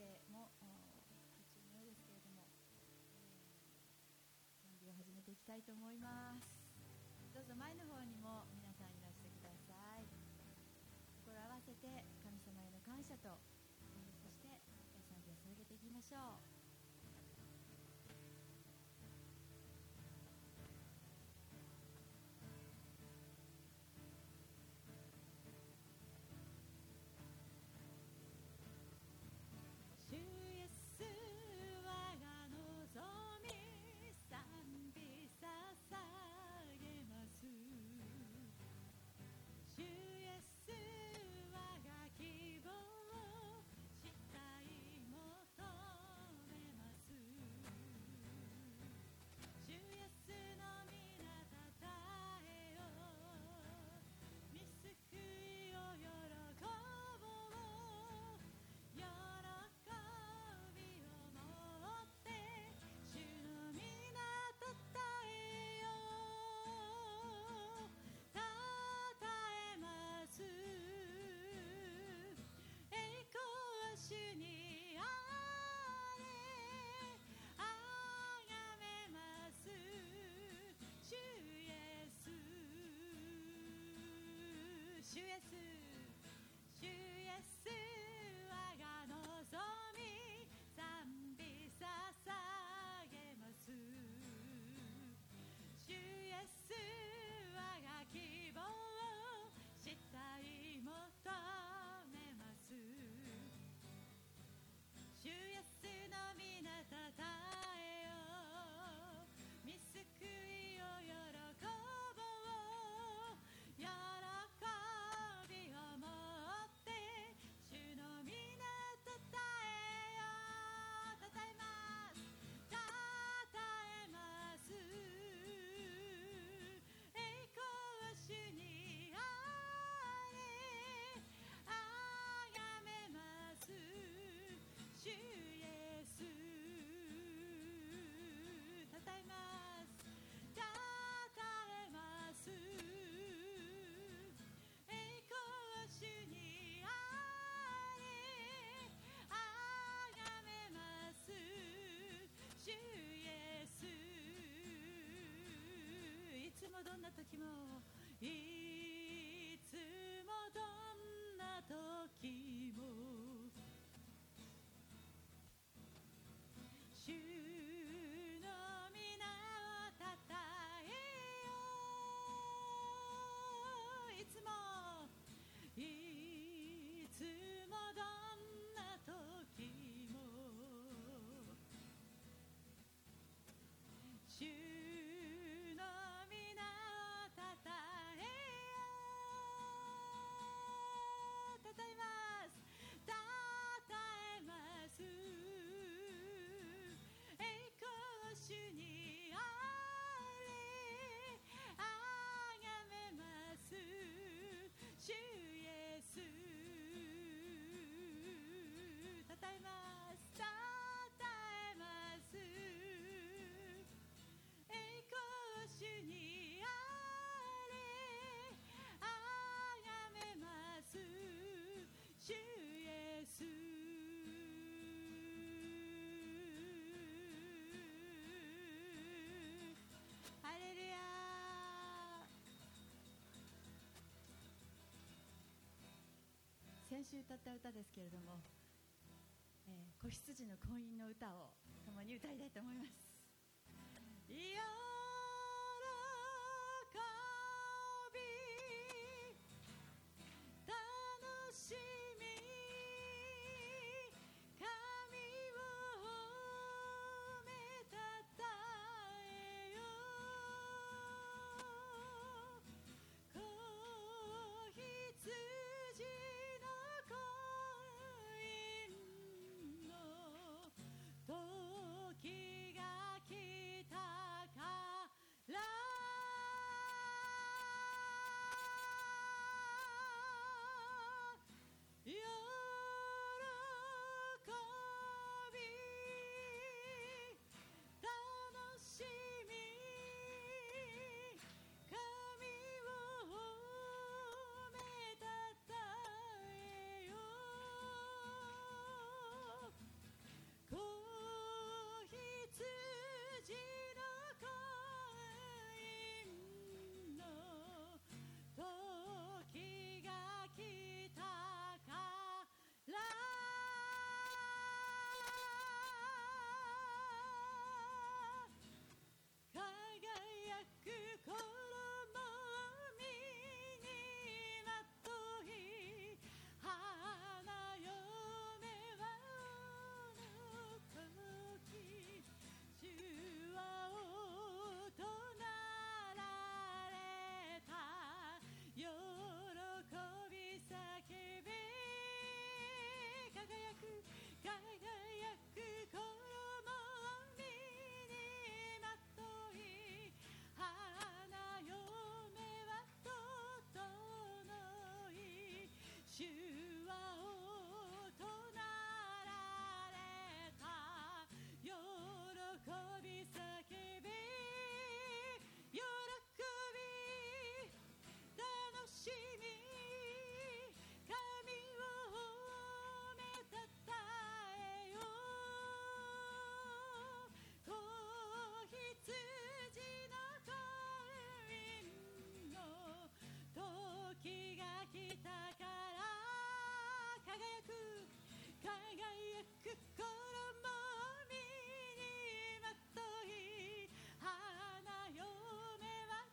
ても途中のようですけれども、賛美を始めていきたいと思います。どうぞ前の方にも皆さんいらしてください。心合わせて神様への感謝と、そして賛美を捧げていきましょう。主イエス我が望み賛美捧げます。主イエス我が希望主体求めます。主イエスの皆たたえよ御救いを喜ぼう喜びを持って主の皆たたえよたたえます栄光は主にあれあがめます主イエス主イエス主イエス我が望み賛美捧げます主イエス我が希望主体求めます主イエスの皆たたえよ御救いを喜ぼう喜びを持って主の皆たたえよたたえますたたえます栄光は主にあれあがめます主イエスたたえますたたえます栄光は主にあれあがめます主イエスいつもどんな時もいつもどんな時も主の皆をたたえよいつもどんな時も主の皆をたたえよたたえますたたえます栄光主にあれあがめます主イエスたたえますたたえます栄光主にあれあがめます主イエスハレルヤ。先週歌った歌ですけれども、子羊の婚姻の歌を共に歌いたいと思います。喜び楽しみ神を褒めたたえよ子羊の婚姻の時が来たかく輝く衣を身にまとい花嫁は整い主はおとなられた喜び叫び喜び楽しみ神を褒めたたえよ子羊の婚姻の時が来たから輝く輝く衣を身にまとい花嫁は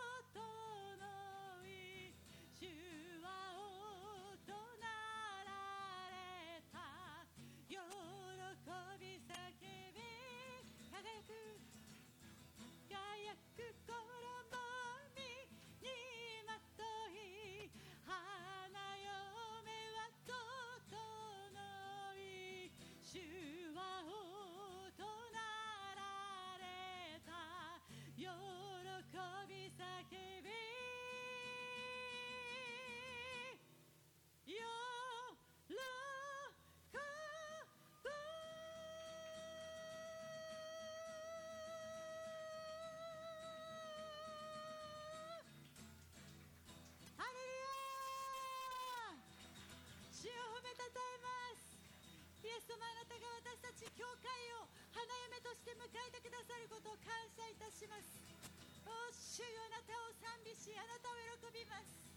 整い主はおとなられた喜び叫び輝く輝く衣を身にまとい花嫁は整い主はおとなられた喜び叫び喜ぶハレルヤ主を褒めたたえますイエス様あなたが私たち教会を花嫁として迎えてくださることを感謝いたしますお主よあなたを賛美しあなたを喜びます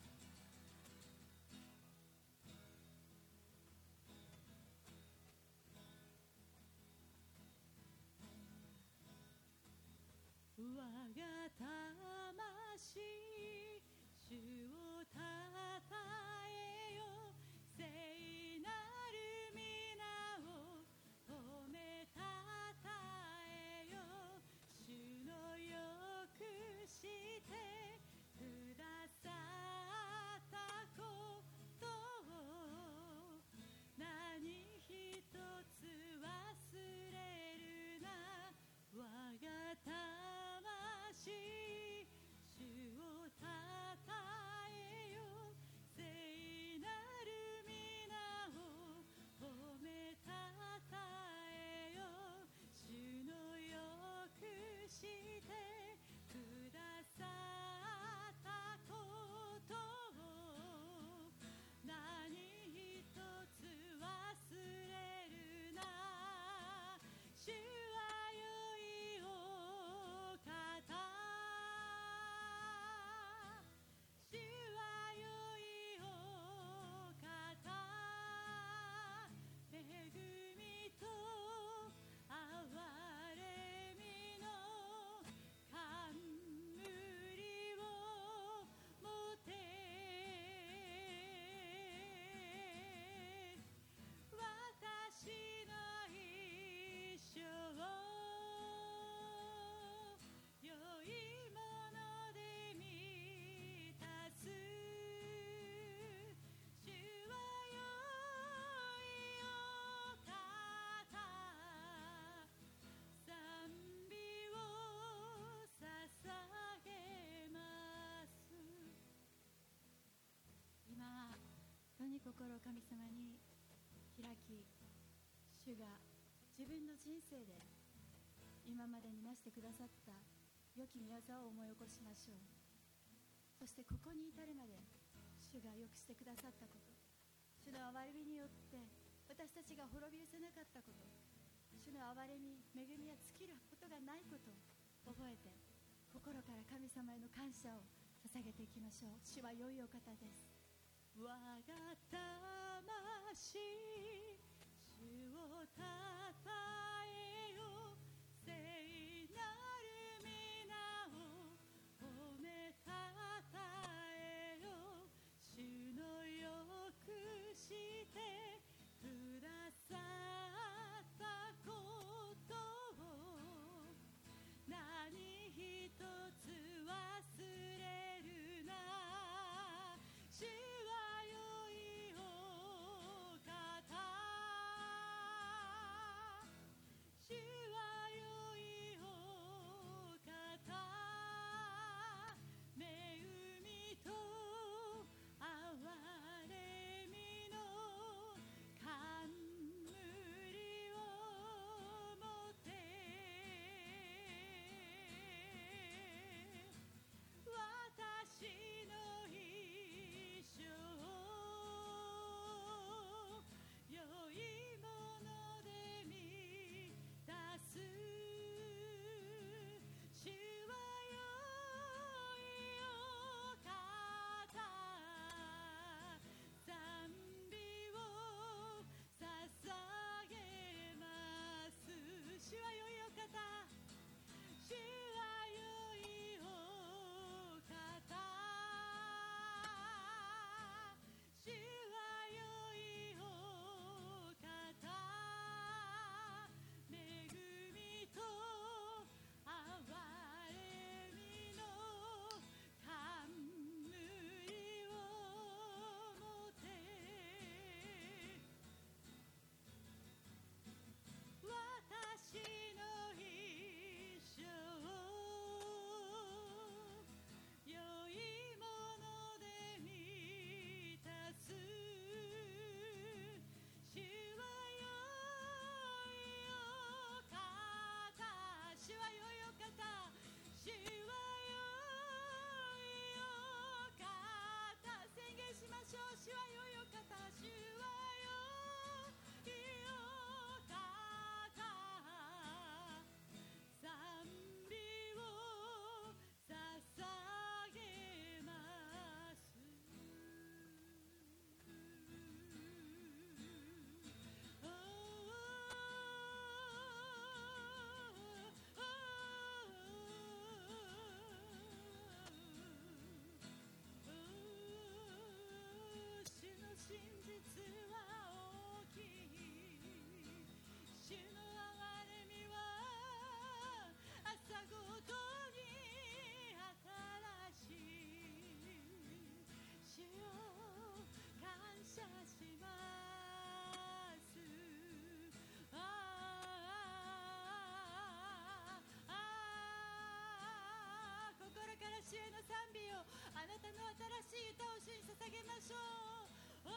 我が魂主をたたえよ聖なる皆を褒めたたえよ主のよくしてくださったことを何一つ忘れるな我が魂主をたたえよ聖なる皆を褒めたたえよ主のよくしてくださったことを何一つ忘れるな主は良いお方主は良いお方恵みと憐れみの冠を持て私の一生良いもので満たす主は良いお方賛美を捧げます今世に心を神様に開き主が自分の人生で今までになしてくださった良き御業を思い起こしましょうそしてここに至るまで主が良くしてくださったこと主の憐れみによって私たちが滅び失せなかったこと主の憐れみ恵みは尽きることがないことを覚えて心から神様への感謝を捧げていきましょう主は良いお方です我が魂主をたたえよ聖なる皆を褒めたたえよ主のよくしてくださったことを何一つ忘れるな主は良いお方主への賛美を、あなたの新しい歌を主に捧げましょう。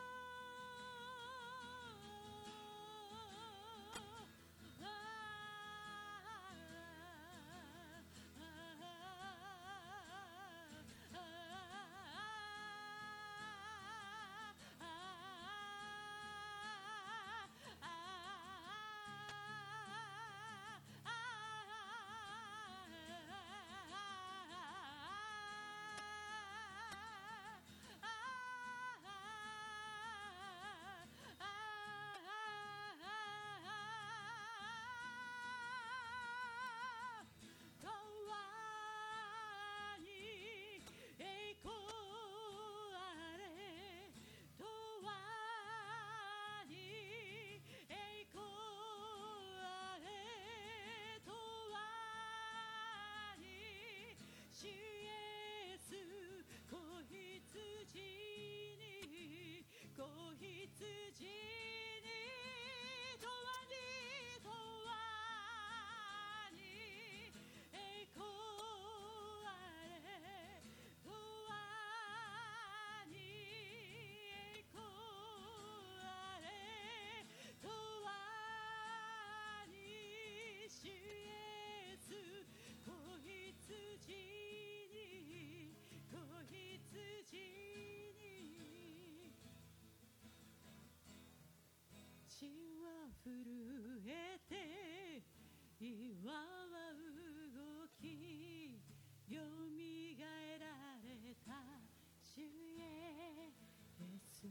地は震えて岩は動きよみがえられた主イエス、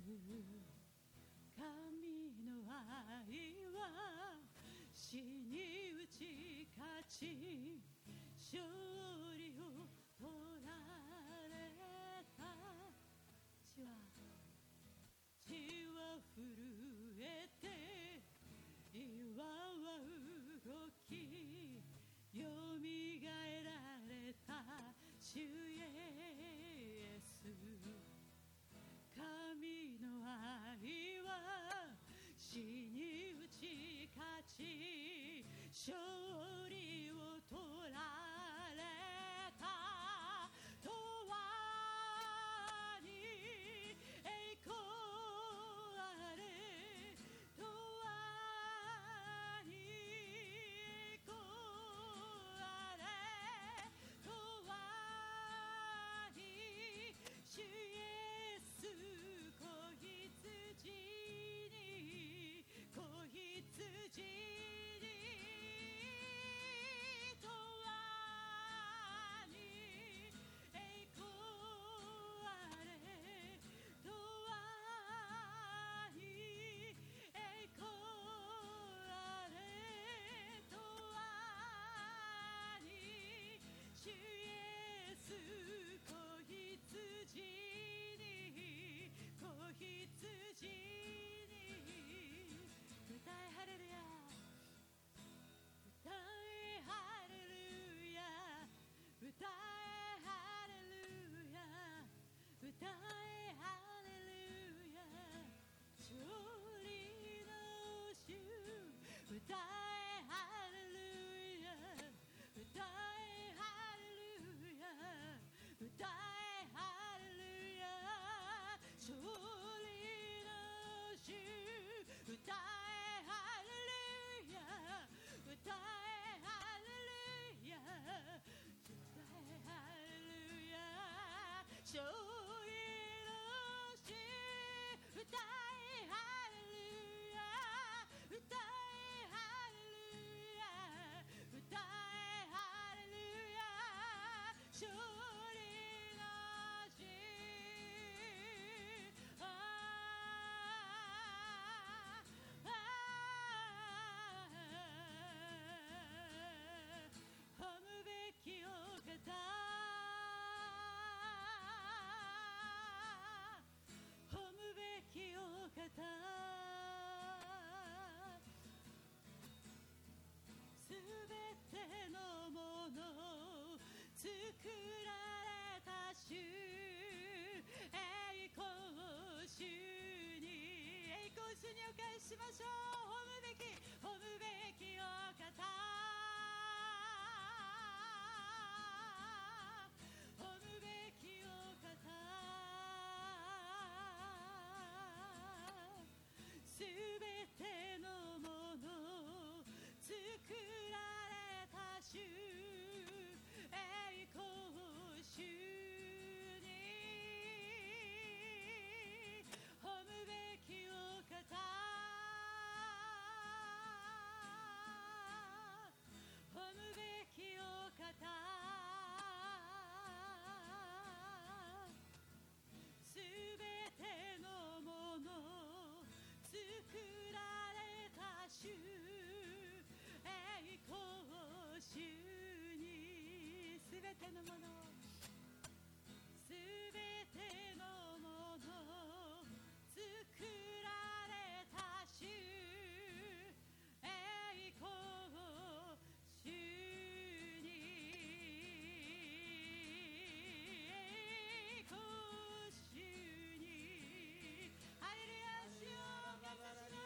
神の愛は死に打ち勝ち勝利を取られた。地は震えて岩は動きよみがえられた主イエス、神の愛は死に打ち勝ち勝利を取られた。すべてのもの作られた主、栄光主にお返ししましょう。褒むべきお方、 主にすべてのもの、すべてのもの作られた主、栄光を主に、栄光を主に、ハレルヤ、主を感謝します。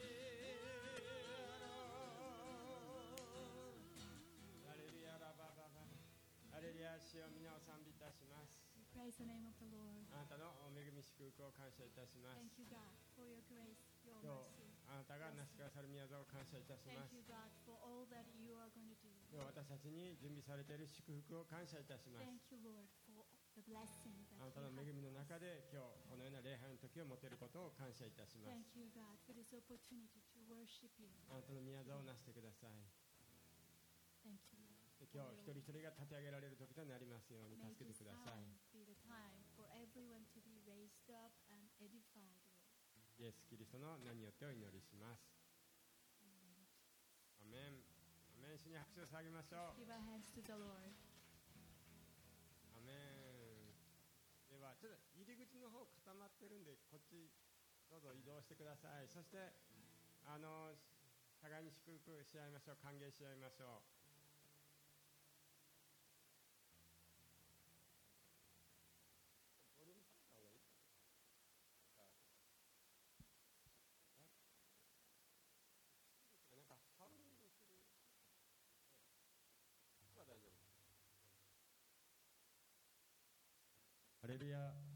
ハレルヤラバババ、ハレルヤ、主を皆を賛美いたします。 Praise the name of the Lord. あなたの恵み祝福を感謝いたします。 Thank you, God, for your grace, your 今日 mercy. あなたがなしてくださる宮沢を感謝いたしま Thank す。 you, God, for all that you are going to do. 今日私たちに準備されている祝福を感謝いたします。 Thank you, Lord, for the blessing あな that たの you 恵 have. みの中で今日このような礼拝の時を持てることを感謝いたします。 Thank you, God, for this opportunity to worship you. あなたの宮沢をなしてください。 Thank you, Lord. 今日一人一人が立て上げられる時となりますように May 助け this てください。 time be the time for everyone to be raised up and edified, Lord. イエス・キリストの名によってお祈りします。 In the name of Jesus. アメン。アメン。主に拍手を捧げましょう。 Give our hands to the Lord. アメン。ではちょっと入り口の方固まってるんでこっちどうぞ移動してください。そして互いに祝福し合いましょう。歓迎し合いましょう。なんかハウリングする。大丈夫。ハレルヤ。